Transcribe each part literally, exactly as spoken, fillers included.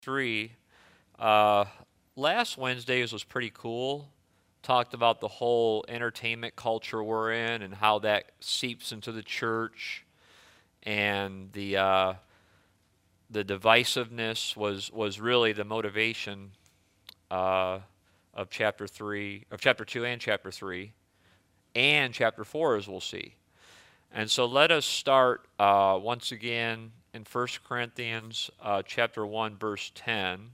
three. Uh, Last Wednesday's was pretty cool. Talked about the whole entertainment culture we're in and how that seeps into the church, and the uh, the divisiveness was was really the motivation uh, of chapter three, of chapter two, and chapter three, and chapter four, as we'll see. And so let us start uh, once again in First Corinthians uh, chapter one, verse ten.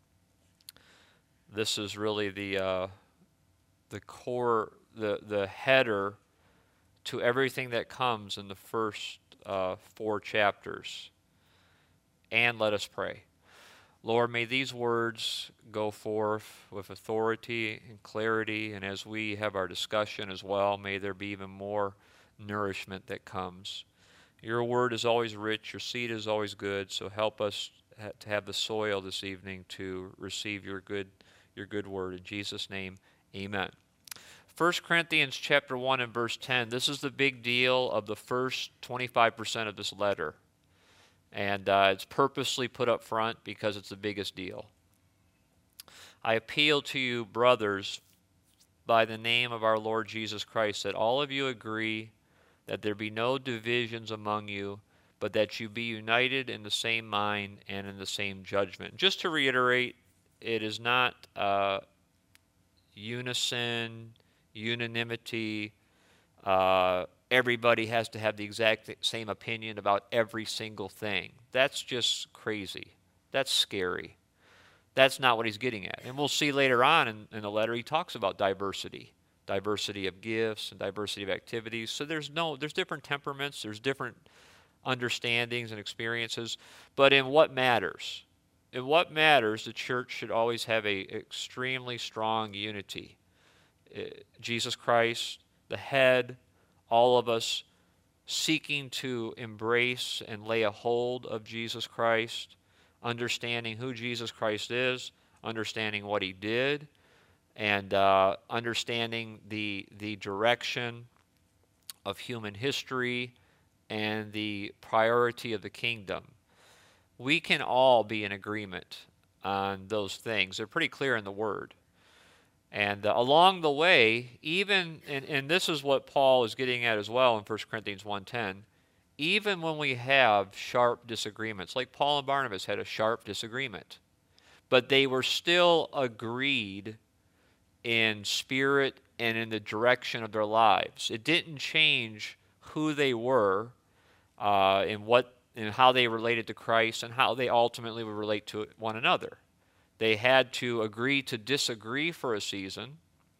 This is really the uh, the core, the the header to everything that comes in the first uh, four chapters. And let us pray. Lord, may these words go forth with authority and clarity, and as we have our discussion as well, may there be even more nourishment that comes. Your word is always rich, your seed is always good, so help us to have the soil this evening to receive your good your good word. In Jesus' name, amen. First Corinthians chapter one and verse ten, this is the big deal of the first twenty-five percent of this letter. And uh, it's purposely put up front because it's the biggest deal. I appeal to you, brothers, by the name of our Lord Jesus Christ, that all of you agree that there be no divisions among you, but that you be united in the same mind and in the same judgment. Just to reiterate, it is not uh, unison, unanimity, uh, everybody has to have the exact same opinion about every single thing. That's just crazy. That's scary. That's not what he's getting at. And we'll see later on in, in the letter he talks about diversity. Diversity of gifts and diversity of activities. So there's no there's different temperaments, there's different understandings and experiences. But in what matters? In what matters, the church should always have a extremely strong unity. Uh, Jesus Christ, the head, all of us seeking to embrace and lay a hold of Jesus Christ, understanding who Jesus Christ is, understanding what he did, and uh, understanding the, the direction of human history and the priority of the kingdom. We can all be in agreement on those things. They're pretty clear in the Word. And uh, along the way, even, and, and this is what Paul is getting at as well in First Corinthians one ten, even when we have sharp disagreements, like Paul and Barnabas had a sharp disagreement, but they were still agreed in spirit and in the direction of their lives. It didn't change who they were uh, and what and how they related to Christ and how they ultimately would relate to one another. They had to agree to disagree for a season,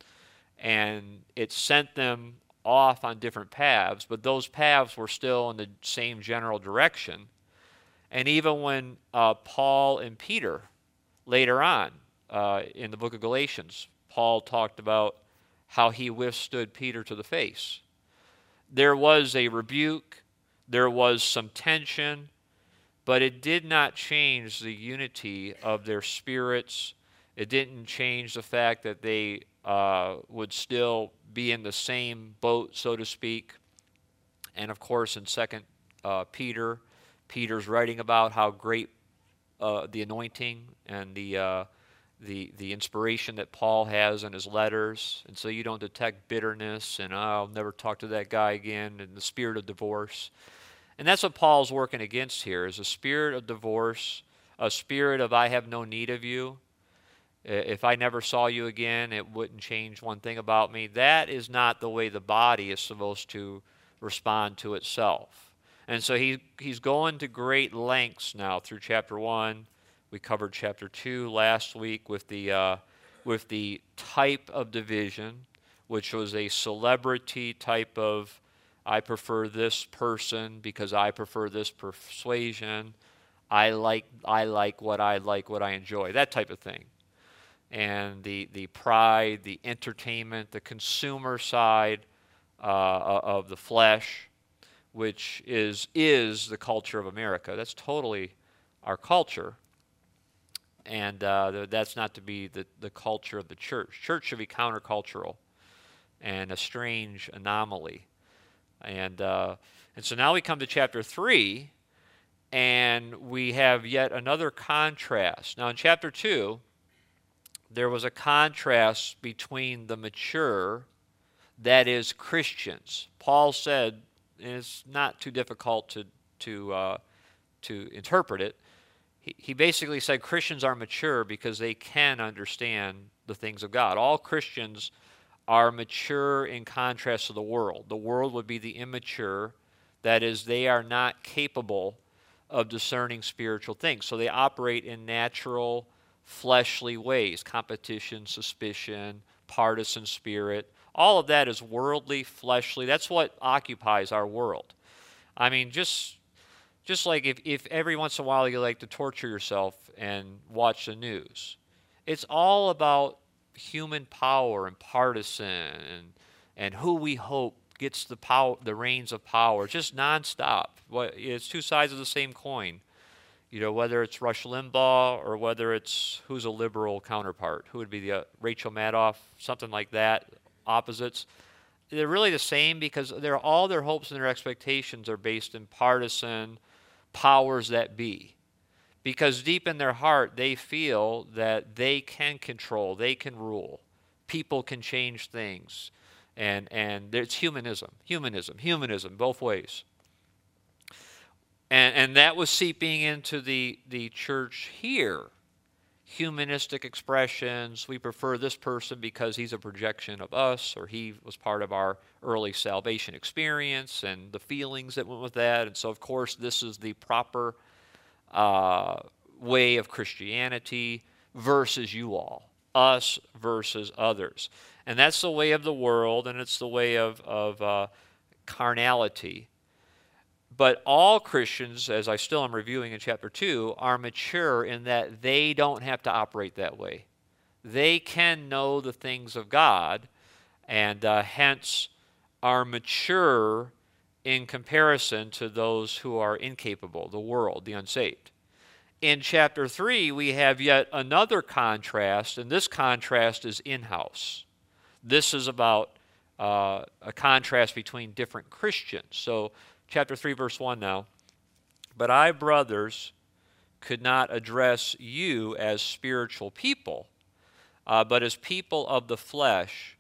and it sent them off on different paths, but those paths were still in the same general direction. And even when uh, Paul and Peter, later on uh, in the book of Galatians, Paul talked about how he withstood Peter to the face. There was a rebuke, there was some tension, but it did not change the unity of their spirits. It didn't change the fact that they uh, would still be in the same boat, so to speak. And of course, in Second uh, Peter, Peter's writing about how great uh, the anointing and the uh, the the inspiration that Paul has in his letters, and so you don't detect bitterness and oh, I'll never talk to that guy again, and the spirit of divorce. And that's what Paul's working against here, is a spirit of divorce, a spirit of I have no need of you. If I never saw you again, it wouldn't change one thing about me. That is not the way the body is supposed to respond to itself. And so he he's going to great lengths now through chapter one. We covered chapter two last week with the uh, with the type of division, which was a celebrity type of I prefer this person because I prefer this persuasion. I like I like what I like, what I enjoy, that type of thing. And the, the pride, the entertainment, the consumer side uh, of the flesh, which is is the culture of America. That's totally our culture. And uh, that's not to be the, the culture of the church. Church should be countercultural and a strange anomaly. And uh, and so now we come to chapter three, And we have yet another contrast. Now in chapter two, there was a contrast between the mature, that is Christians. Paul said, and it's not too difficult to, to, uh, to interpret it, he, he basically said Christians are mature because they can understand the things of God. All Christians are mature in contrast to the world. The world would be the immature, that is, they are not capable of discerning spiritual things. So they operate in natural, fleshly ways, competition, suspicion, partisan spirit. All of that is worldly, fleshly. That's what occupies our world. I mean, just just like if, if every once in a while you like to torture yourself and watch the news. It's all about human power and partisan and, and who we hope gets the power, the reins of power, just nonstop. It's two sides of the same coin. You know, whether it's Rush Limbaugh or whether it's who's a liberal counterpart, who would be the uh, Rachel Maddow, something like that, opposites. They're really the same because they're all their hopes and their expectations are based in partisan powers that be. Because deep in their heart, they feel that they can control, they can rule. People can change things. And and it's humanism, humanism, humanism, both ways. And and that was seeping into the, the church here. Humanistic expressions, we prefer this person because he's a projection of us, or he was part of our early salvation experience, and the feelings that went with that. And so, of course, this is the proper uh, way of Christianity versus you all, us versus others. And that's the way of the world, and it's the way of, of uh, carnality. But all Christians, as I still am reviewing in chapter two, are mature in that they don't have to operate that way. They can know the things of God, and uh, hence are mature in comparison to those who are incapable, the world, the unsaved. In chapter three, we have yet another contrast, and this contrast is in-house. This is about uh, a contrast between different Christians. So, chapter three, verse one now. But I, brothers, could not address you as spiritual people, uh, but as people of the flesh,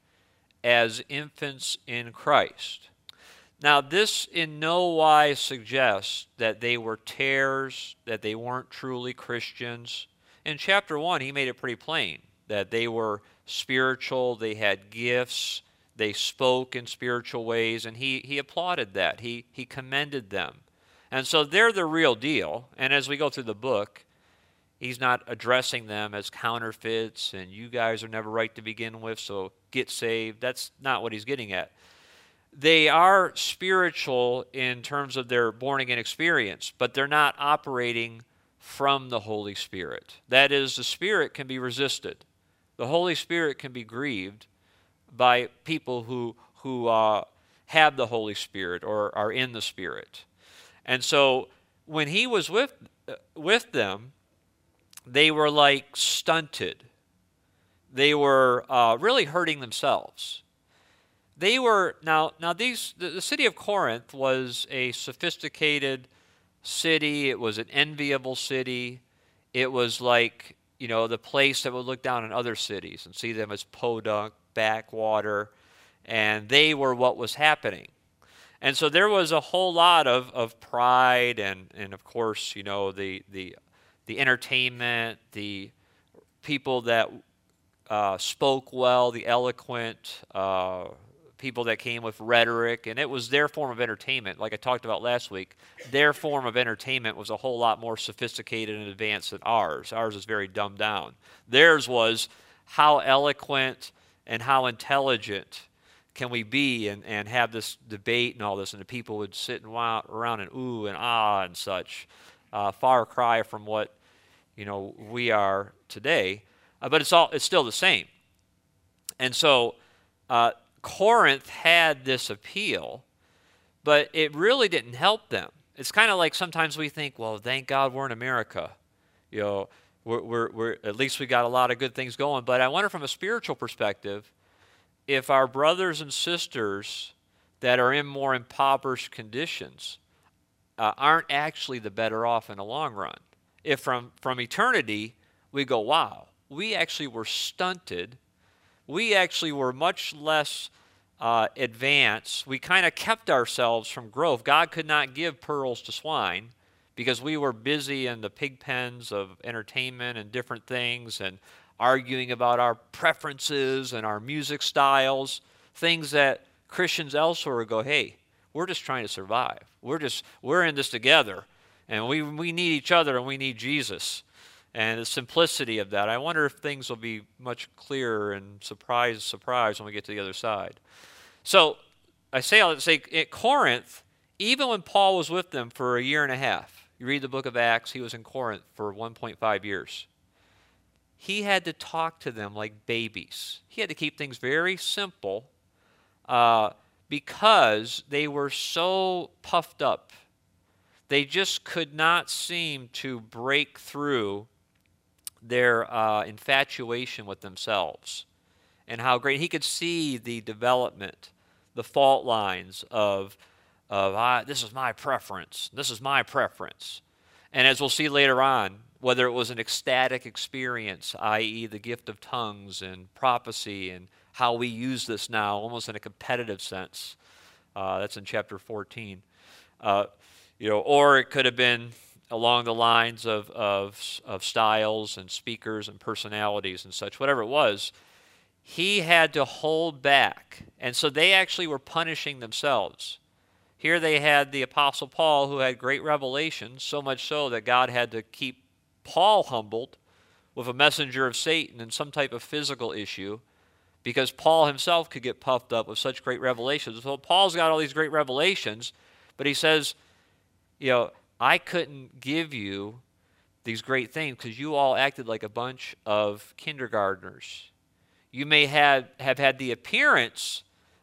as infants in Christ. Now, this in no wise suggests that they were tares, that they weren't truly Christians. In chapter one, he made it pretty plain that they were spiritual, they had gifts, they spoke in spiritual ways, and he, he applauded that. He, he commended them. And so they're the real deal. And as we go through the book, he's not addressing them as counterfeits, and you guys are never right to begin with, so get saved. That's not what he's getting at. They are spiritual in terms of their born-again experience, but they're not operating from the Holy Spirit. That is, the Spirit can be resisted. The Holy Spirit can be grieved by people who, who uh, have the Holy Spirit or are in the Spirit. And so when he was with, uh, with them, they were like stunted. They were uh, really hurting themselves. They were, now, now these, the, the city of Corinth was a sophisticated city. It was an enviable city. It was like, you know, the place that would look down on other cities and see them as podunk, backwater, and they were what was happening. And so there was a whole lot of, of pride and, and, of course, you know, the, the, the entertainment, the people that uh, spoke well, the eloquent, uh, people that came with rhetoric, and it was their form of entertainment. Like I talked about last week, their form of entertainment was a whole lot more sophisticated and advanced than ours. Ours is very dumbed down. Theirs was how eloquent and how intelligent can we be and, and have this debate and all this, and the people would sit and wow, around and ooh and ah and such. Uh, far cry from what, you know, we are today. Uh, but it's all it's still the same. And so uh, Corinth had this appeal, but it really didn't help them. It's kind of like sometimes we think, well, thank God we're in America. You know, we're, we're, we're at least we got a lot of good things going. But I wonder from a spiritual perspective, if our brothers and sisters that are in more impoverished conditions, uh, aren't actually the better off in the long run. If from, from eternity we go, wow, we actually were stunted, we actually were much less uh, advanced, we kind of kept ourselves from growth. God could not give pearls to swine because we were busy in the pig pens of entertainment and different things and arguing about our preferences and our music styles, things that Christians elsewhere would go, hey, we're just trying to survive. We're just, we're in this together, and we, we need each other, and we need Jesus. And the simplicity of that, I wonder if things will be much clearer and surprise, surprise when we get to the other side. So I say all that to say, at Corinth, even when Paul was with them for a year and a half, you read the book of Acts, he was in Corinth for one point five years. He had to talk to them like babies. He had to keep things very simple uh, because they were so puffed up. They just could not seem to break through their uh, infatuation with themselves and how great. He could see the development, the fault lines of, of ah, this is my preference, this is my preference. And as we'll see later on, whether it was an ecstatic experience, that is the gift of tongues and prophecy and how we use this now almost in a competitive sense. Uh, that's in chapter fourteen. Uh, you know, or it could have been along the lines of, of, of styles and speakers and personalities and such, whatever it was. He had to hold back. And so they actually were punishing themselves. Here they had the Apostle Paul, who had great revelation, so much so that God had to keep Paul humbled with a messenger of Satan and some type of physical issue, because Paul himself could get puffed up with such great revelations. So Paul's got all these great revelations, but he says, you know, I couldn't give you these great things because you all acted like a bunch of kindergartners. You may have, have had the appearance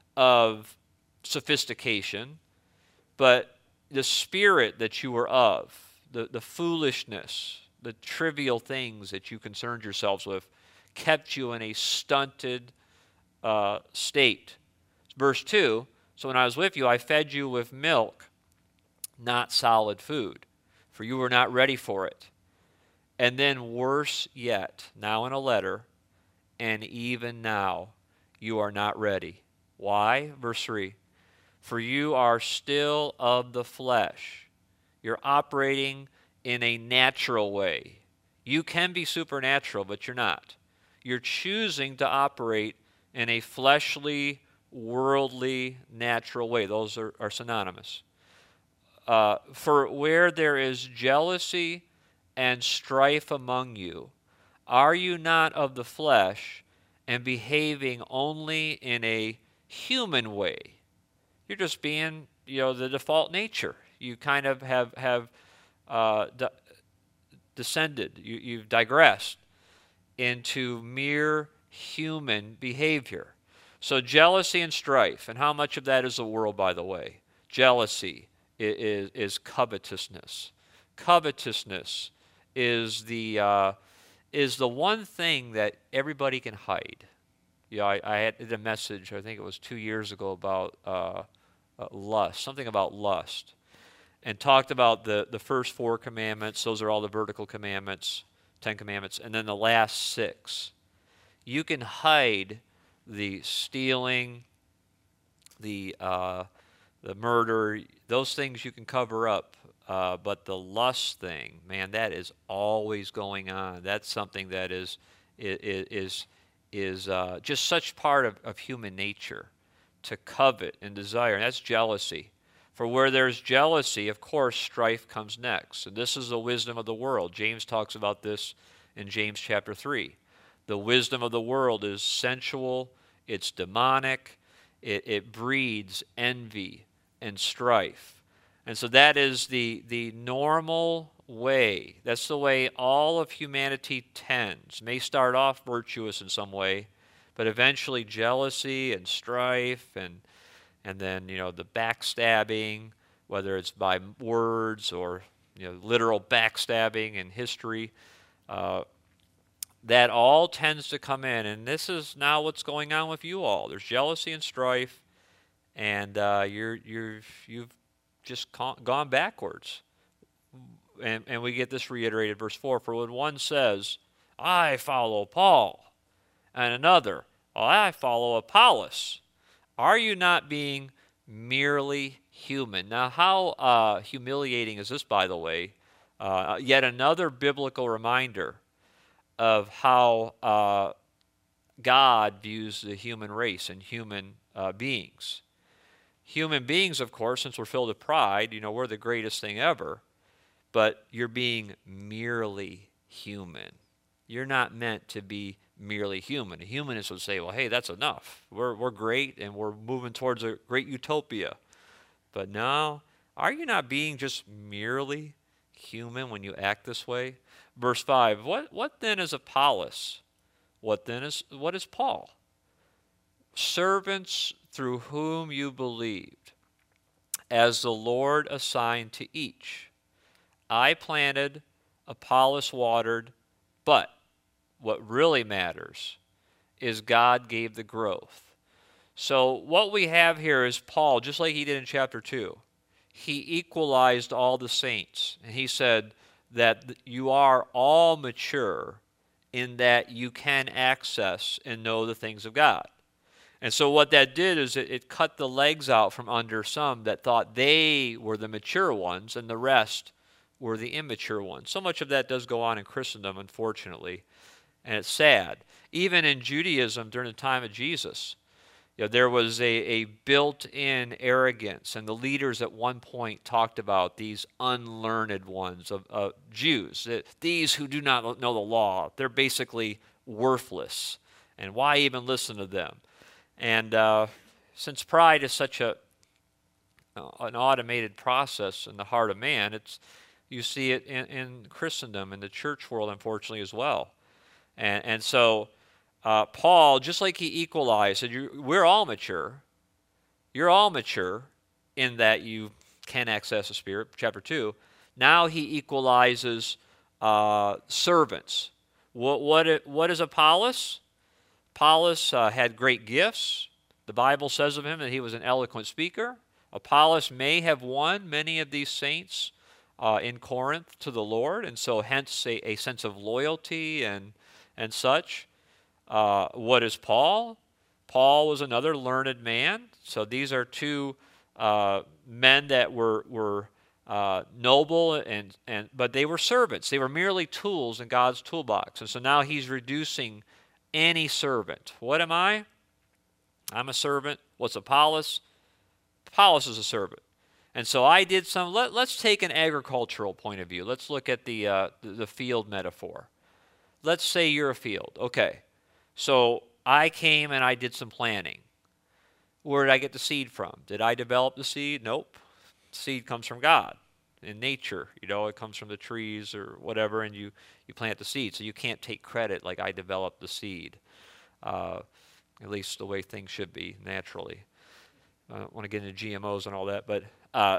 of sophistication, but the spirit that you were of, the, the foolishness, the trivial things that you concerned yourselves with, kept you in a stunted uh, state. Verse two, so when I was with you, I fed you with milk, not solid food, for you were not ready for it. And then worse yet, now in a letter, and even now you are not ready. Why? Verse three, for you are still of the flesh. You're operating in a natural way. You can be supernatural, but you're not. You're choosing to operate in a fleshly, worldly, natural way. Those are, are synonymous. Uh, for where there is jealousy and strife among you, are you not of the flesh and behaving only in a human way? You're just being, you know, the default nature. You kind of have have uh, de- descended. You, you've digressed into mere human behavior. So jealousy and strife, and how much of that is the world, by the way? Jealousy is, is covetousness. Covetousness is the uh, is the one thing that everybody can hide. You know, I, I had a message, I think it was two years ago, about uh, uh, lust, something about lust, and talked about the, the first four commandments. Those are all the vertical commandments, Ten Commandments, and then the last six. You can hide the stealing, the uh, the murder, those things you can cover up. Uh, but the lust thing, man, that is always going on. That's something that is is is, is uh, just such part of, of human nature, to covet and desire. And that's jealousy. For where there's jealousy, of course, strife comes next. And this is the wisdom of the world. James talks about this in James chapter three. The wisdom of the world is sensual, it's demonic, it, it breeds envy and strife. And so that is the, the normal way. That's the way all of humanity tends. May start off virtuous in some way, but eventually jealousy and strife and and then, you know, the backstabbing, whether it's by words or, you know, literal backstabbing in history, uh, that all tends to come in. And this is now what's going on with you all. There's jealousy and strife, and uh, you're you're you've just gone backwards. And, and we get this reiterated, verse four, for when one says, I follow Paul, and another, well, I follow Apollos, are you not being merely human? Now, how uh, humiliating is this, by the way? Uh, yet another biblical reminder of how uh, God views the human race and human uh, beings. Human beings, of course, since we're filled with pride, you know, we're the greatest thing ever, but you're being merely human. You're not meant to be merely human. A humanist would say, well, hey, that's enough. We're, we're great, and we're moving towards a great utopia. But no, are you not being just merely human when you act this way? Verse five, what, what then is Apollos? What then is, what is Paul? Servants through whom you believed, as the Lord assigned to each. I planted, Apollos watered, but what really matters is God gave the growth. So what we have here is Paul, just like he did in chapter two, he equalized all the saints. And he said that you are all mature in that you can access and know the things of God. And so what that did is it, it cut the legs out from under some that thought they were the mature ones and the rest were the immature ones. So much of that does go on in Christendom, unfortunately, and it's sad. Even in Judaism during the time of Jesus, you know, there was a, a built-in arrogance, and the leaders at one point talked about these unlearned ones of uh, Jews, these who do not know the law. They're basically worthless, and why even listen to them? And uh, since pride is such a uh, an automated process in the heart of man, it's you see it in, in Christendom, in the church world, unfortunately, as well. And, and so uh, Paul, just like he equalized, said, you, we're all mature. You're all mature in that you can access the Spirit, chapter two. Now he equalizes uh, servants. What, what, what is Apollos? Apollos uh, had great gifts. The Bible says of him that he was an eloquent speaker. Apollos may have won many of these saints uh, in Corinth to the Lord, and so hence a, a sense of loyalty and, and such. Uh, what is Paul? Paul was another learned man. So these are two uh, men that were, were uh, noble, and, and but they were servants. They were merely tools in God's toolbox. And so now he's reducing any servant. What am I? I'm a servant. What's Apollos? Apollos is a servant. And so I did some, let, let's take an agricultural point of view. Let's look at the, uh, the, the field metaphor. Let's say you're a field. Okay. So I came and I did some planting. Where did I get the seed from? Did I develop the seed? Nope. Seed comes from God. In nature, you know, it comes from the trees or whatever, and you, you plant the seed. So you can't take credit like I developed the seed, uh, at least the way things should be naturally. I don't want to get into G M Os and all that, but uh,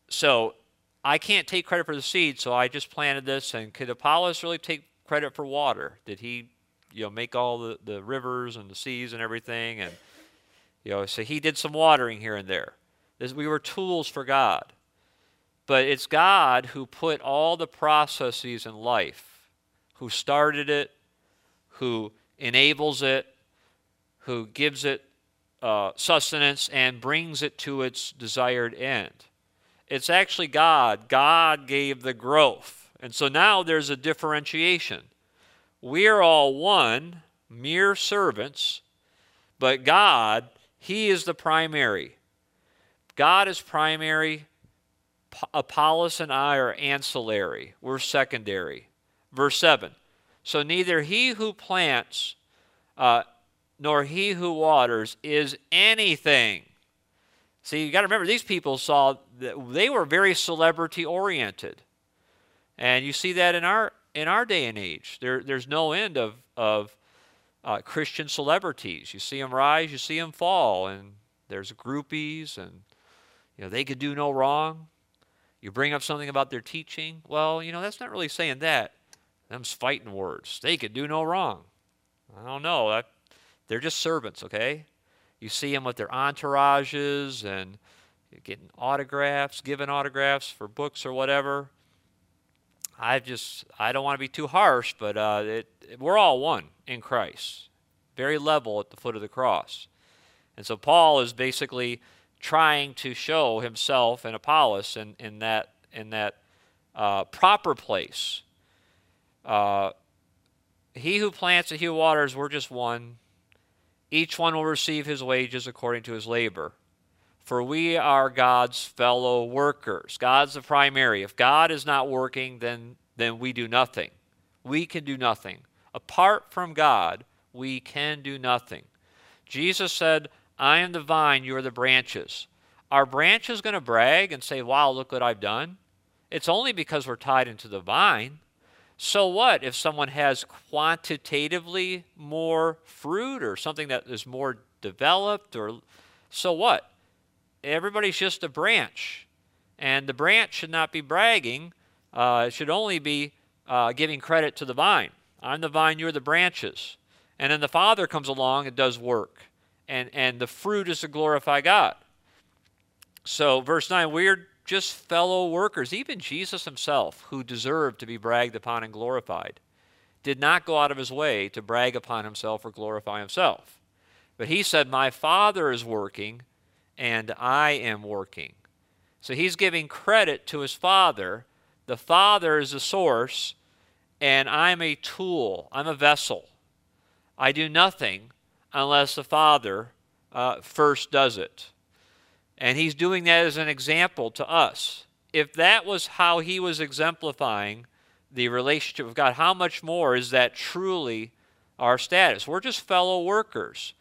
so I can't take credit for the seed, so I just planted this. And could Apollos really take credit for water? Did he, you know, make all the, the rivers and the seas and everything? And, you know, so he did some watering here and there. This, we were tools for God. But it's God who put all the processes in life, who started it, who enables it, who gives it uh, sustenance and brings it to its desired end. It's actually God. God gave the growth. And so now there's a differentiation. We are all one, mere servants, but God, He is the primary. God is primary. Apollos and I are ancillary. We're secondary. Verse seven. So neither he who plants uh, nor he who waters is anything. See, you got to remember, these people saw that they were very celebrity oriented. And you see that in our in our day and age. There, there's no end of, of uh, Christian celebrities. You see them rise, you see them fall, and there's groupies, and you know they could do no wrong. You bring up something about their teaching, well, you know, that's not really saying that. Them's fighting words. They could do no wrong. I don't know. I, they're just servants, okay? You see them with their entourages and, getting autographs, giving autographs for books or whatever. I just, I don't want to be too harsh, but uh, it, it, we're all one in Christ, very level at the foot of the cross. And so Paul is basically trying to show himself and Apollos in, in that, in that uh, proper place. Uh, he who plants and he who waters, we're just one. Each one will receive his wages according to his labor. For we are God's fellow workers. God's the primary. If God is not working, then, then we do nothing. We can do nothing. Apart from God, we can do nothing. Jesus said, I am the vine, you are the branches. Are branches going to brag and say, wow, look what I've done? It's only because we're tied into the vine. So what if someone has quantitatively more fruit or something that is more developed? Or so what? Everybody's just a branch. And the branch should not be bragging. Uh, it should only be uh, giving credit to the vine. I'm the vine, you're the branches. And then the Father comes along and does work. And, and the fruit is to glorify God. So verse nine, we're just fellow workers. Even Jesus himself, who deserved to be bragged upon and glorified, did not go out of his way to brag upon himself or glorify himself. But he said, my Father is working and I am working. So he's giving credit to his Father. The Father is the source, and I'm a tool. I'm a vessel. I do nothing unless the Father uh, first does it. And he's doing that as an example to us. If that was how he was exemplifying the relationship with God, how much more is that truly our status? We're just fellow workers.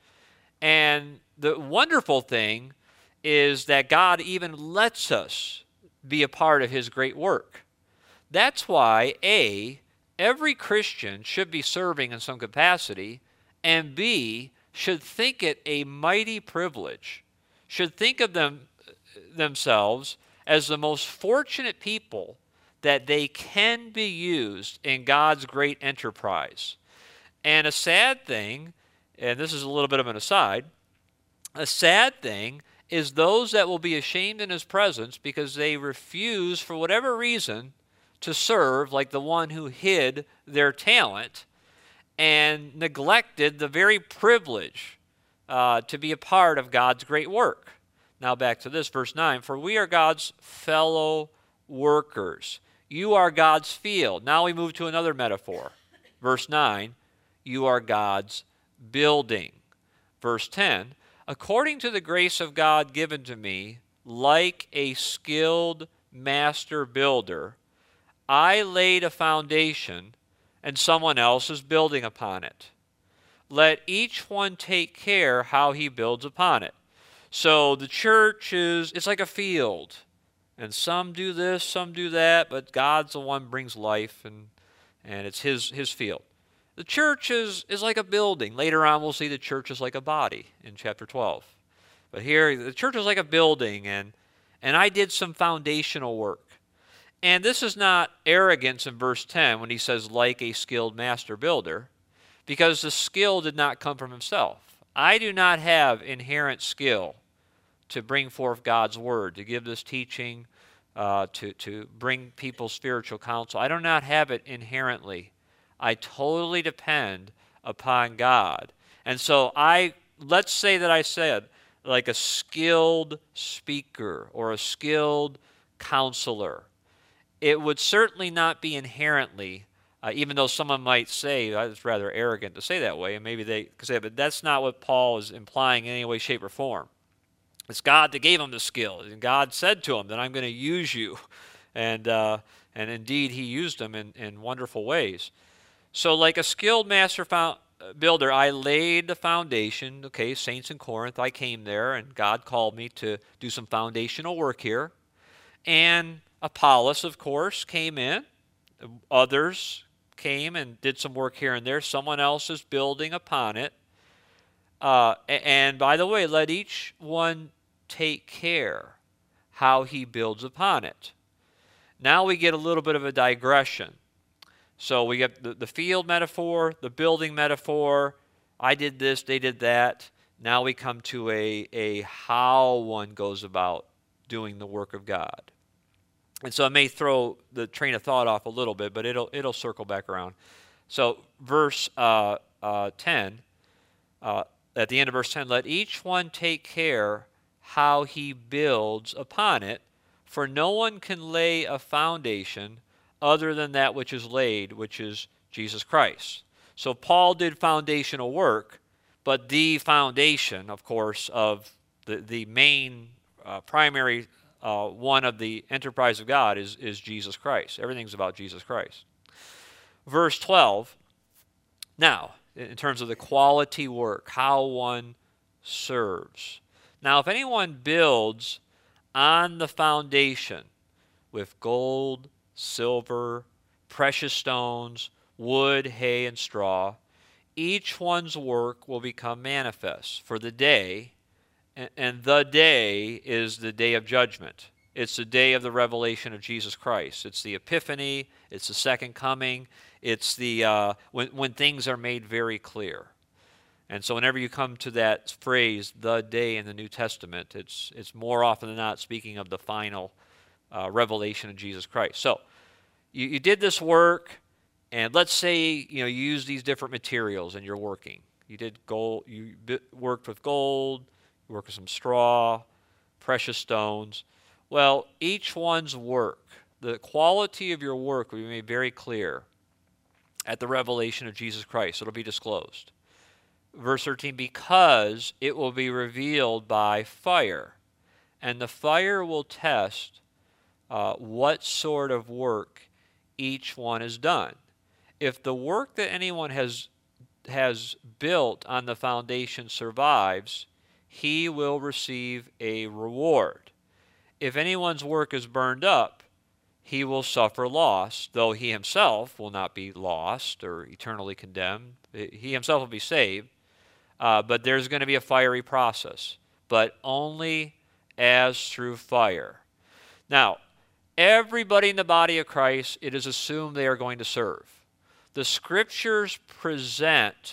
And the wonderful thing is that God even lets us be a part of his great work. That's why, A, every Christian should be serving in some capacity, and B, should think it a mighty privilege, should think of them themselves as the most fortunate people that they can be used in God's great enterprise. And a sad thing, and this is a little bit of an aside, a sad thing is those that will be ashamed in his presence because they refuse, for whatever reason, to serve like the one who hid their talent and neglected the very privilege uh, to be a part of God's great work. Now back to this, verse nine, for we are God's fellow workers. You are God's field. Now we move to another metaphor. Verse nine, you are God's building. Verse ten, according to the grace of God given to me, like a skilled master builder, I laid a foundation, and someone else is building upon it. Let each one take care how he builds upon it. So the church is, it's like a field. And some do this, some do that, but God's the one who brings life, and, and it's his, his field. The church is, is like a building. Later on, we'll see the church is like a body in chapter twelve. But here, the church is like a building, and, and I did some foundational work. And this is not arrogance in verse ten when he says, like a skilled master builder, because the skill did not come from himself. I do not have inherent skill to bring forth God's word, to give this teaching, uh, to, to bring people spiritual counsel. I do not have it inherently. I totally depend upon God. And so I, let's say that I said, like a skilled speaker or a skilled counselor. It would certainly not be inherently, uh, even though someone might say, oh, it's rather arrogant to say that way, and maybe they could say, but that's not what Paul is implying in any way, shape, or form. It's God that gave him the skill, and God said to him that I'm going to use you. And uh, and indeed, he used him in, in wonderful ways. So like a skilled master found, builder, I laid the foundation. Okay, saints in Corinth, I came there, and God called me to do some foundational work here. And Apollos, of course, came in. Others came and did some work here and there. Someone else is building upon it. Uh, and by the way, let each one take care how he builds upon it. Now we get a little bit of a digression. So we get the, the field metaphor, the building metaphor. I did this, they did that. Now we come to a, a how one goes about doing the work of God. And so I may throw the train of thought off a little bit, but it'll it'll circle back around. So verse uh, uh, ten, uh, at the end of verse ten, let each one take care how he builds upon it, for no one can lay a foundation other than that which is laid, which is Jesus Christ. So Paul did foundational work, but the foundation, of course, of the, the main uh, primary uh, one of the enterprise of God is, is Jesus Christ. Everything's about Jesus Christ. Verse twelve, now, in terms of the quality work, how one serves. Now, if anyone builds on the foundation with gold, silver, precious stones, wood, hay, and straw, each one's work will become manifest, for the day, and, and the day is the day of judgment. It's the day of the revelation of Jesus Christ. It's the Epiphany. It's the second coming. It's the uh, when, when things are made very clear. And so whenever you come to that phrase, the day in the New Testament, it's, it's more often than not speaking of the final uh, revelation of Jesus Christ. So you, you did this work, and let's say you know you use these different materials and you're working. You did gold. You worked with gold. You worked with some straw, precious stones. Well, each one's work, the quality of your work will be made very clear at the revelation of Jesus Christ. It'll be disclosed. Verse thirteen, because it will be revealed by fire, and the fire will test uh, what sort of work each one has done. If the work that anyone has has built on the foundation survives, he will receive a reward. If anyone's work is burned up, he will suffer loss, though he himself will not be lost or eternally condemned. He himself will be saved, uh, but there's going to be a fiery process, but only as through fire. Now, everybody in the body of Christ, it is assumed they are going to serve. The Scriptures present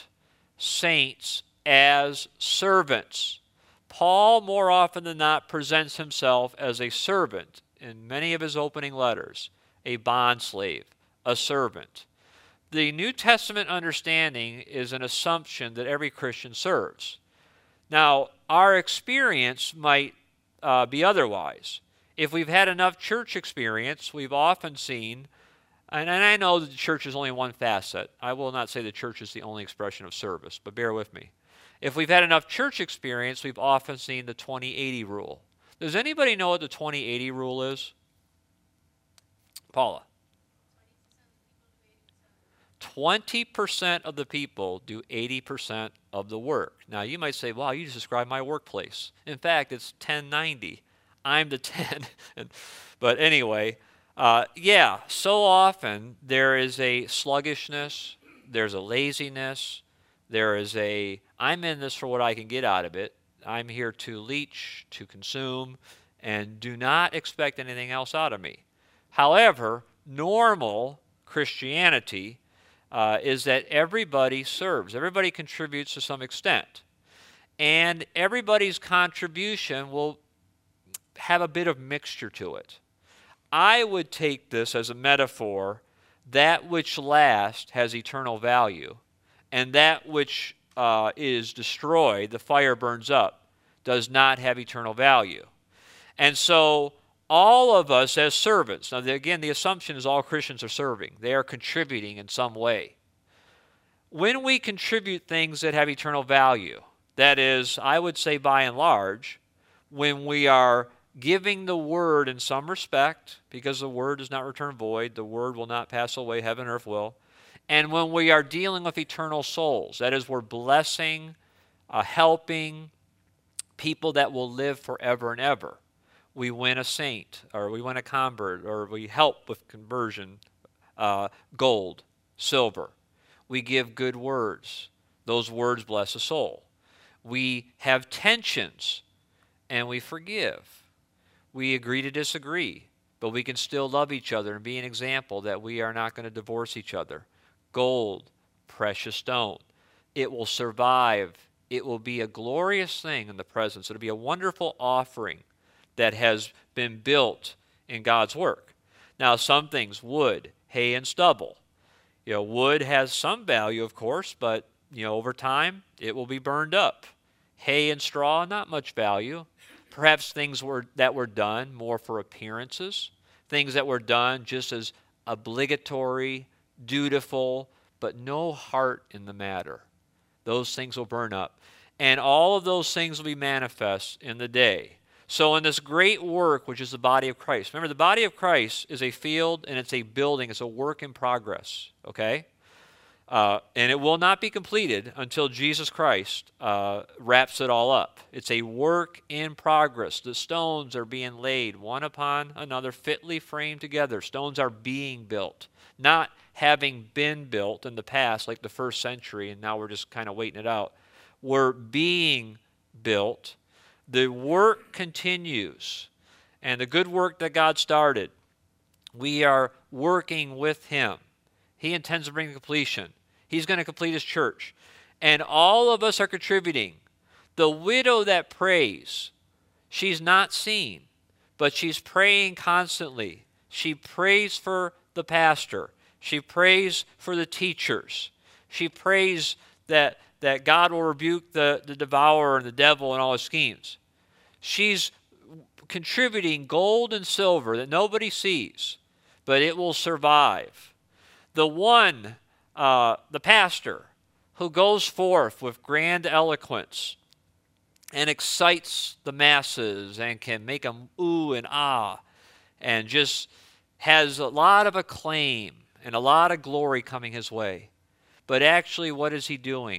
saints as servants. Paul, more often than not, presents himself as a servant in many of his opening letters, a bondslave, a servant. The New Testament understanding is an assumption that every Christian serves. Now, our experience might uh, be otherwise. If we've had enough church experience, we've often seen, and, and I know that the church is only one facet. I will not say the church is the only expression of service, but bear with me. If we've had enough church experience, we've often seen the twenty eighty rule. Does anybody know what the twenty eighty rule is? Paula. twenty percent of the people do eighty percent of the work. Now, you might say, wow, you just described my workplace. In fact, it's ten ninety. I'm the ten. But anyway, uh, yeah, so often there is a sluggishness, there's a laziness, there is a, I'm in this for what I can get out of it. I'm here to leech, to consume, and do not expect anything else out of me. However, normal Christianity uh, is that everybody serves. Everybody contributes to some extent. And everybody's contribution will have a bit of mixture to it. I would take this as a metaphor. That which lasts has eternal value, and that which uh, is destroyed, the fire burns up, does not have eternal value. And so all of us as servants, now again, the assumption is all Christians are serving. They are contributing in some way. When we contribute things that have eternal value, that is, I would say by and large, when we are giving the word in some respect, because the word does not return void, the word will not pass away, heaven and earth will. And when we are dealing with eternal souls, that is, we're blessing, uh, helping people that will live forever and ever. We win a saint, or we win a convert, or we help with conversion, uh, gold, silver. We give good words. Those words bless a soul. We have tensions, and we forgive. We agree to disagree, but we can still love each other and be an example that we are not going to divorce each other. Gold, precious stone. It will survive. It will be a glorious thing in the presence. It'll be a wonderful offering that has been built in God's work. Now, some things, wood, hay, and stubble. You know, wood has some value, of course, but, you know, over time, it will be burned up. Hay and straw, not much value. Perhaps things were that were done more for appearances, things that were done just as obligatory, dutiful, but no heart in the matter. Those things will burn up. And all of those things will be manifest in the day. So in this great work, which is the body of Christ. Remember, the body of Christ is a field and it's a building. It's a work in progress, okay? Uh, and it will not be completed until Jesus Christ uh, wraps it all up. It's a work in progress. The stones are being laid one upon another, fitly framed together. Stones are being built, not having been built in the past like the first century, and now we're just kind of waiting it out. We're being built. The work continues, and the good work that God started, we are working with Him. He intends to bring to completion. He's going to complete His church. And all of us are contributing. The widow that prays, she's not seen, but she's praying constantly. She prays for the pastor. She prays for the teachers. She prays that, that God will rebuke the, the devourer and the devil and all his schemes. She's contributing gold and silver that nobody sees, but it will survive. The one, uh, the pastor, who goes forth with grand eloquence and excites the masses and can make them ooh and ah, and just has a lot of acclaim and a lot of glory coming his way. But actually, what is he doing?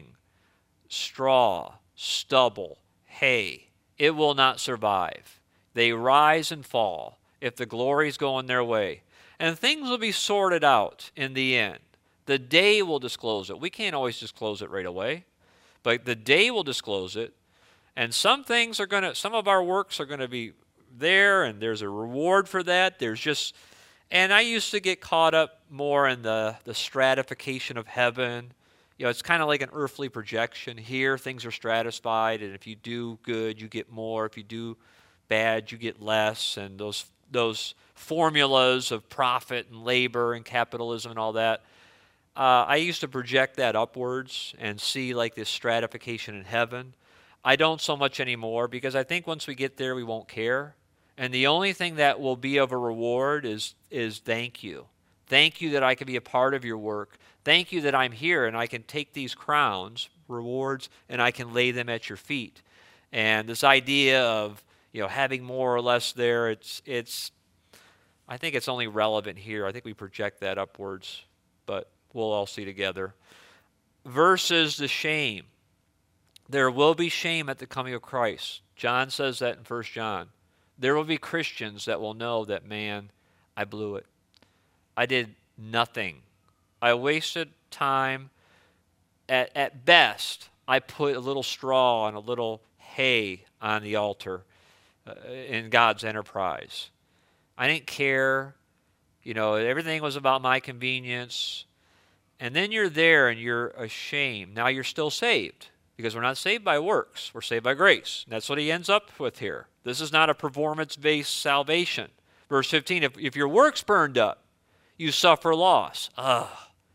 Straw, stubble, hay. It will not survive. They rise and fall if the glory is going their way. And things will be sorted out in the end. The day will disclose it. We can't always disclose it right away, but the day will disclose it. And some things are going to, some of our works are going to be there, and there's a reward for that. There's just, and I used to get caught up more in the, the stratification of heaven. You know, it's kind of like an earthly projection. Here, things are stratified, and if you do good, you get more. If you do bad, you get less. And those those formulas of profit and labor and capitalism and all that, uh, I used to project that upwards and see like this stratification in heaven. I don't so much anymore, because I think once we get there, we won't care. And the only thing that will be of a reward is is thank you. Thank you that I can be a part of your work. Thank you that I'm here and I can take these crowns, rewards, and I can lay them at your feet. And this idea of, you know, having more or less there, it's, it's, I think it's only relevant here. I think we project that upwards, but we'll all see together. Versus the shame. There will be shame at the coming of Christ. John says that in First John. There will be Christians that will know that, man, I blew it. I did nothing. I wasted time. At, at best, I put a little straw and a little hay on the altar uh, in God's enterprise. I didn't care. You know, everything was about my convenience. And then you're there and you're ashamed. Now you're still saved, because we're not saved by works. We're saved by grace. And that's what he ends up with here. This is not a performance-based salvation. Verse fifteen, if, if your works burned up, you suffer loss. Ugh.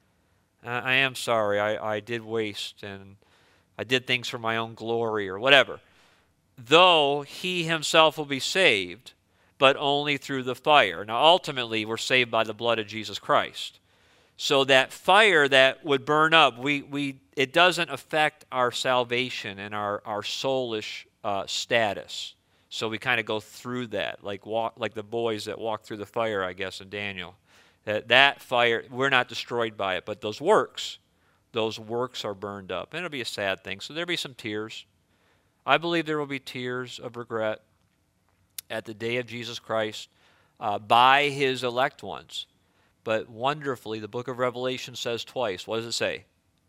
I am sorry. I, I did waste, and I did things for my own glory or whatever. Though he himself will be saved, but only through the fire. Now, ultimately, we're saved by the blood of Jesus Christ. So that fire that would burn up, we, we it doesn't affect our salvation and our, our soulish uh, status. So we kind of go through that, like walk, like the boys that walk through the fire, I guess, in Daniel. That, that fire, we're not destroyed by it, but those works, those works are burned up. And it'll be a sad thing. So there'll be some tears. I believe there will be tears of regret at the day of Jesus Christ uh, by his elect ones. But wonderfully, the book of Revelation says twice. What does it say?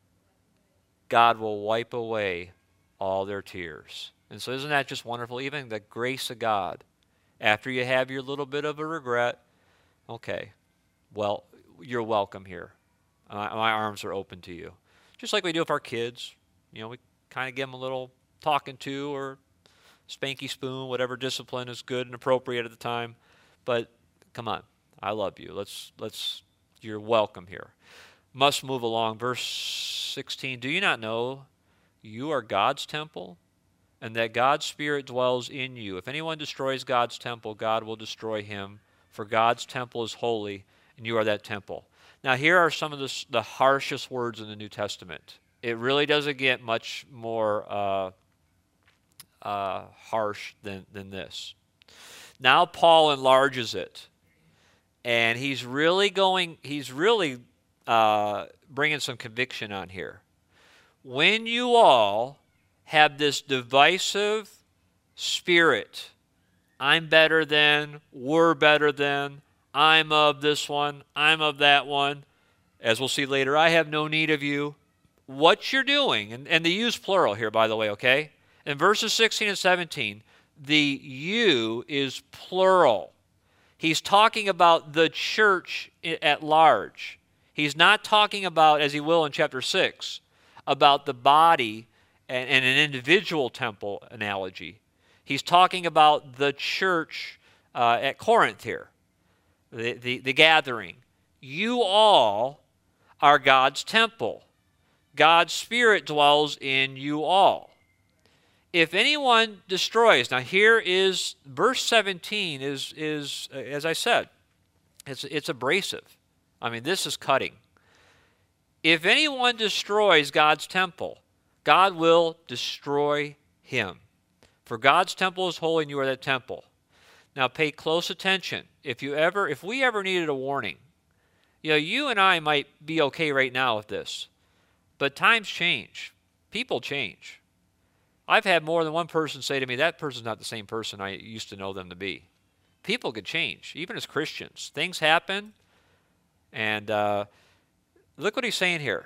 God will wipe away all their tears. And so isn't that just wonderful? Even the grace of God. After you have your little bit of a regret, okay, well, you're welcome here. Uh, my arms are open to you. Just like we do with our kids. You know, we kind of give them a little talking to, or spanky spoon, whatever discipline is good and appropriate at the time. But come on, I love you. Let's let's. You're welcome here. Must move along. Verse sixteen. Do you not know you are God's temple, and that God's Spirit dwells in you? If anyone destroys God's temple, God will destroy him. For God's temple is holy, and you are that temple. Now, here are some of the, the harshest words in the New Testament. It really doesn't get much more uh, uh, harsh than, than this. Now Paul enlarges it, and he's really going, he's really uh, bringing some conviction on here. When you all have this divisive spirit, I'm better than, we're better than, I'm of this one, I'm of that one, as we'll see later, I have no need of you. What you're doing, and, and they use plural here, by the way, okay? In verses sixteen and seventeen, the you is plural. He's talking about the church at large. He's not talking about, as he will in chapter six, about the body and, and an individual temple analogy. He's talking about the church uh, at Corinth here, the, the, the gathering. You all are God's temple. God's Spirit dwells in you all. If anyone destroys, now here is, verse seventeen is, is as I said, it's, it's abrasive. I mean, this is cutting. If anyone destroys God's temple, God will destroy him. For God's temple is holy, and you are that temple. Now pay close attention. If you ever, if we ever needed a warning, you know, you and I might be okay right now with this, but times change. People change. I've had more than one person say to me, that person's not the same person I used to know them to be. People could change, even as Christians. Things happen, and uh, look what he's saying here.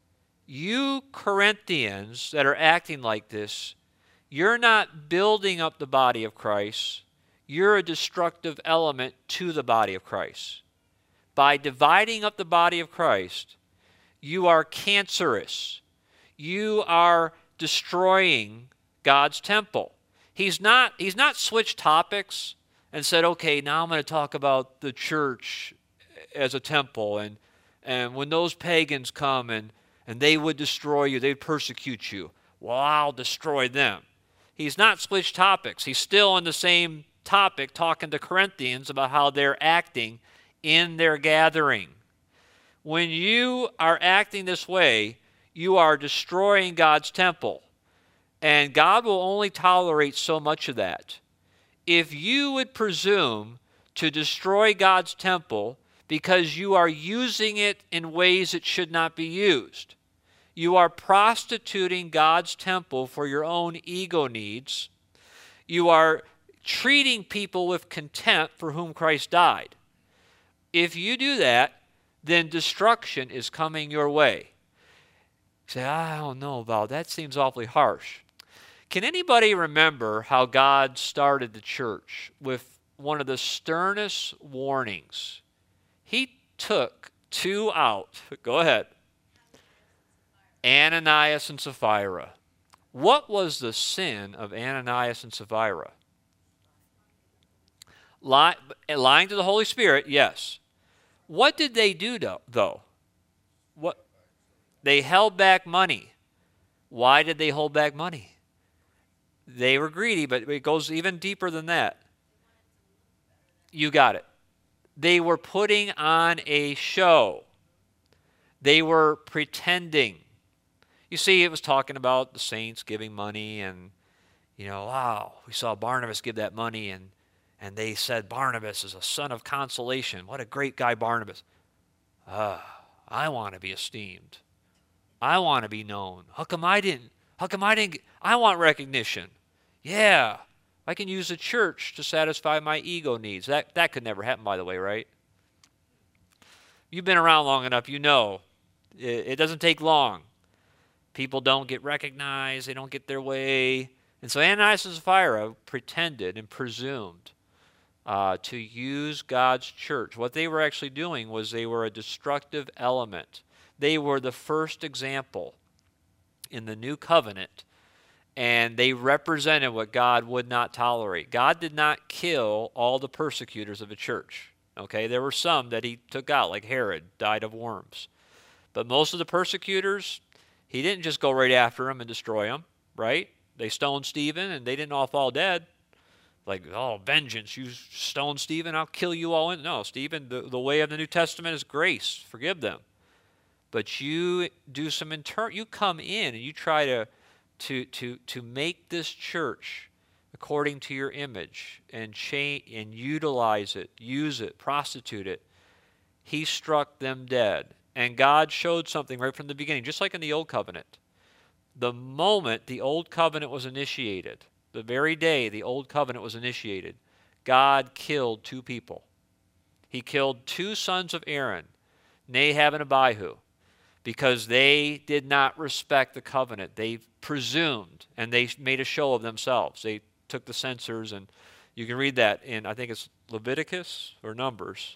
You Corinthians that are acting like this, you're not building up the body of Christ. You're a destructive element to the body of Christ. By dividing up the body of Christ, you are cancerous. You are destroying God's temple. He's not, he's not switched topics and said, okay, now I'm going to talk about the church as a temple, and, and when those pagans come and, and they would destroy you, they'd persecute you. Well, I'll destroy them. He's not switched topics. He's still on the same topic, talking to Corinthians about how they're acting in their gathering. When you are acting this way, you are destroying God's temple. And God will only tolerate so much of that. If you would presume to destroy God's temple because you are using it in ways it should not be used, you are prostituting God's temple for your own ego needs. You are treating people with contempt for whom Christ died. If you do that, then destruction is coming your way. You say, I don't know about that. That seems awfully harsh. Can anybody remember how God started the church with one of the sternest warnings? He took two out. Go ahead. Ananias and Sapphira. What was the sin of Ananias and Sapphira? Ly- lying to the Holy Spirit, yes. What did they do, though? What? They held back money. Why did they hold back money? They were greedy, but it goes even deeper than that. You got it. They were putting on a show. They were pretending. You see, it was talking about the saints giving money, and, you know, wow, we saw Barnabas give that money, and, and they said Barnabas is a son of consolation. What a great guy Barnabas. Ah, I want to be esteemed. I want to be known. How come I didn't? How come I didn't? I want recognition. Yeah, I can use the church to satisfy my ego needs. That that could never happen, by the way, right? You've been around long enough, you know. It, it doesn't take long. People don't get recognized. They don't get their way. And so Ananias and Sapphira pretended and presumed uh, to use God's church. What they were actually doing was they were a destructive element. They were the first example in the new covenant and they represented what God would not tolerate. God did not kill all the persecutors of the church. Okay, there were some that he took out, like Herod, died of worms. But most of the persecutors, he didn't just go right after them and destroy them, right? They stoned Stephen, and they didn't all fall dead. Like, oh, vengeance, you stoned Stephen, I'll kill you all. In. No, Stephen, the, the way of the New Testament is grace. Forgive them. But you do some internal, you come in and you try to, to, to, to make this church according to your image and change and utilize it, use it, prostitute it. He struck them dead. And God showed something right from the beginning, just like in the Old Covenant. The moment the Old Covenant was initiated, the very day the Old Covenant was initiated, God killed two people. He killed two sons of Aaron, Nadab and Abihu, because they did not respect the covenant. They presumed, and they made a show of themselves. They took the censers, and you can read that in, I think it's Leviticus or Numbers.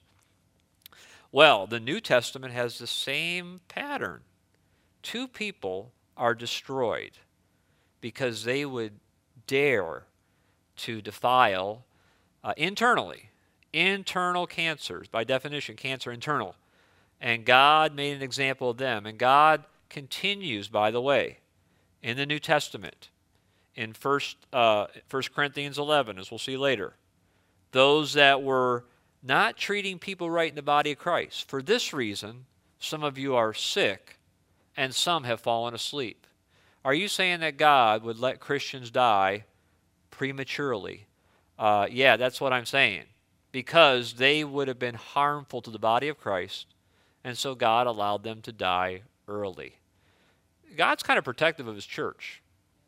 Well, the New Testament has the same pattern. Two people are destroyed because they would dare to defile uh, internally. Internal cancers, by definition, cancer internal. And God made an example of them. And God continues, by the way, in the New Testament, in First uh, First Corinthians eleven, as we'll see later, those that were not treating people right in the body of Christ. For this reason, some of you are sick, and some have fallen asleep. Are you saying that God would let Christians die prematurely? Uh, yeah, that's what I'm saying. Because they would have been harmful to the body of Christ, and so God allowed them to die early. God's kind of protective of his church.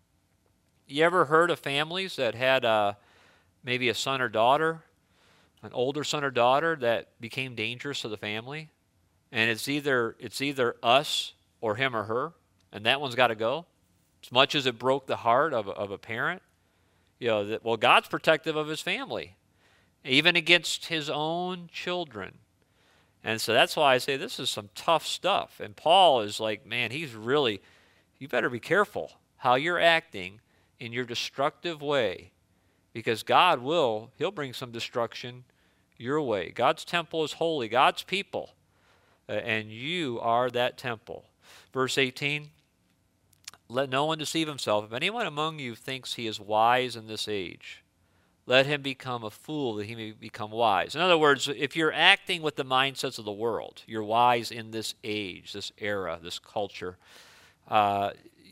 You ever heard of families that had uh, maybe a son or daughter, an older son or daughter that became dangerous to the family? And it's either it's either us or him or her, and that one's got to go. As much as it broke the heart of a, of a parent, you know, that, well, God's protective of his family, even against his own children. And so that's why I say this is some tough stuff. And Paul is like, man, he's really, you better be careful how you're acting in your destructive way, because God will, he'll bring some destruction your way. God's temple is holy, God's people, uh, and you are that temple. Verse eighteen, let no one deceive himself. If anyone among you thinks he is wise in this age, let him become a fool that he may become wise. In other words, if you're acting with the mindsets of the world, you're wise in this age, this era, this culture, uh,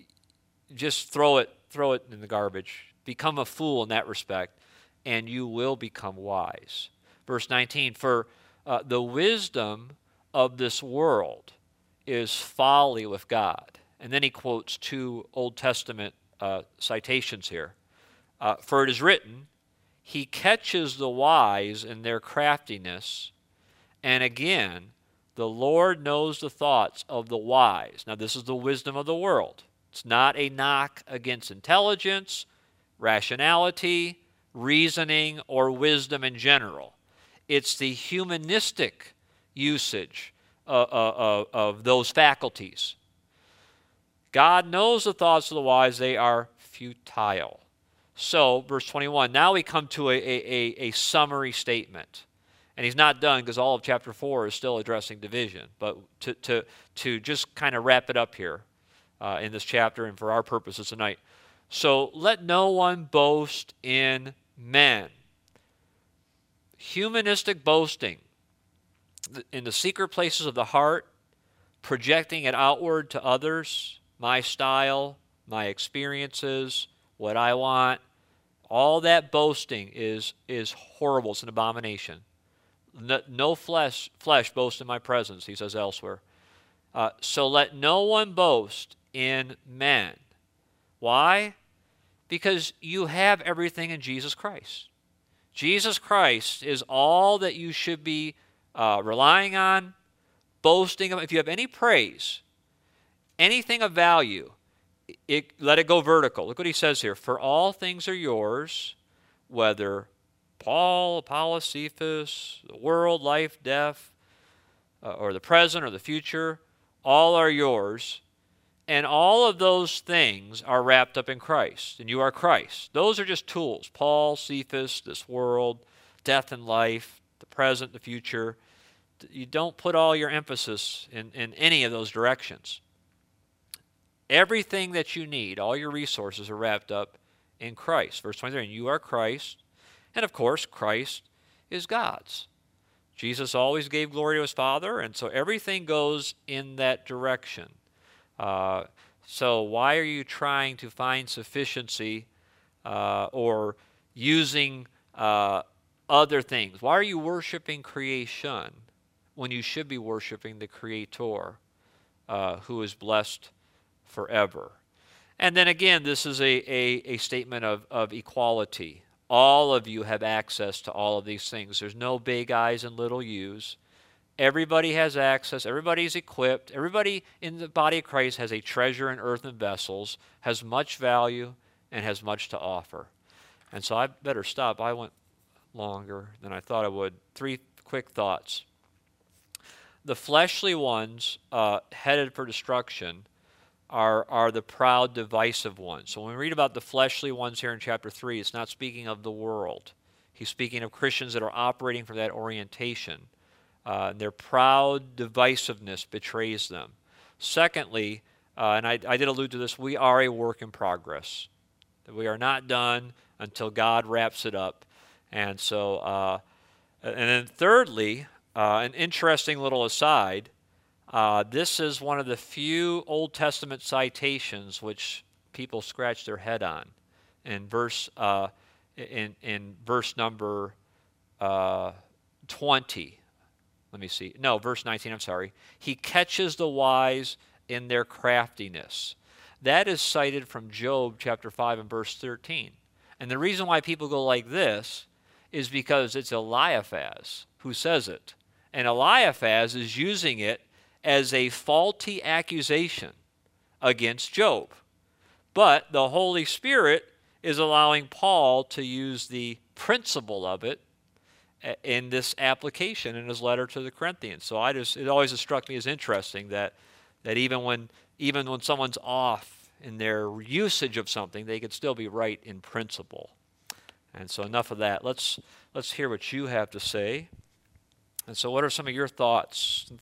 just throw it, throw it in the garbage. Become a fool in that respect, and you will become wise. Verse nineteen, for uh, the wisdom of this world is folly with God. And then he quotes two Old Testament uh, citations here. Uh, for it is written, he catches the wise in their craftiness. And again, the Lord knows the thoughts of the wise. Now, this is the wisdom of the world. It's not a knock against intelligence, rationality, reasoning, or wisdom in general. It's the humanistic usage of, of, of those faculties. God knows the thoughts of the wise, they are futile. So, verse twenty-one, now we come to a, a, a, a summary statement. And he's not done because all of chapter four is still addressing division. But to, to, to just kind of wrap it up here uh, in this chapter and for our purposes tonight. So, let no one boast in men. Humanistic boasting in the secret places of the heart, projecting it outward to others, my style, my experiences, what I want, all that boasting is, is horrible. It's an abomination. No, no flesh, flesh boast in my presence, he says elsewhere. Uh, so let no one boast in men. Why? Because you have everything in Jesus Christ. Jesus Christ is all that you should be uh, relying on, boasting of. If you have any praise, anything of value, it, let it go vertical. Look what he says here. For all things are yours, whether Paul, Apollos, Cephas, the world, life, death, uh, or the present or the future, all are yours. And all of those things are wrapped up in Christ, and you are Christ. Those are just tools. Paul, Cephas, this world, death and life, the present, the future. You don't put all your emphasis in, in any of those directions. Everything that you need, all your resources are wrapped up in Christ. Verse twenty-three, and you are Christ, and of course, Christ is God's. Jesus always gave glory to his Father, and so everything goes in that direction. Uh, so why are you trying to find sufficiency uh, or using uh, other things? Why are you worshiping creation when you should be worshiping the Creator uh, who is blessed forever? And then again, this is a, a, a statement of, of equality. All of you have access to all of these things. There's no big I's and little U's. Everybody has access. Everybody's equipped. Everybody in the body of Christ has a treasure in earthen vessels, has much value, and has much to offer. And so I better stop. I went longer than I thought I would. Three quick thoughts. The fleshly ones uh, headed for destruction are, are the proud, divisive ones. So when we read about the fleshly ones here in chapter three, it's not speaking of the world. He's speaking of Christians that are operating from that orientation. Uh, their proud divisiveness betrays them. Secondly, uh, and I, I did allude to this, we are a work in progress. That we are not done until God wraps it up. And so, uh, and then thirdly, uh, an interesting little aside, uh, this is one of the few Old Testament citations which people scratch their head on. In verse, uh, in, in verse number uh, twenty. Let me see. No, verse nineteen, I'm sorry. He catches the wise in their craftiness. That is cited from Job chapter five and verse thirteen. And the reason why people go like this is because it's Eliphaz who says it. And Eliphaz is using it as a faulty accusation against Job. But the Holy Spirit is allowing Paul to use the principle of it in this application in his letter to the Corinthians. So I just it always has struck me as interesting that that even when even when someone's off in their usage of something, they could still be right in principle. And so enough of that. Let's let's hear what you have to say. And so what are some of your thoughts,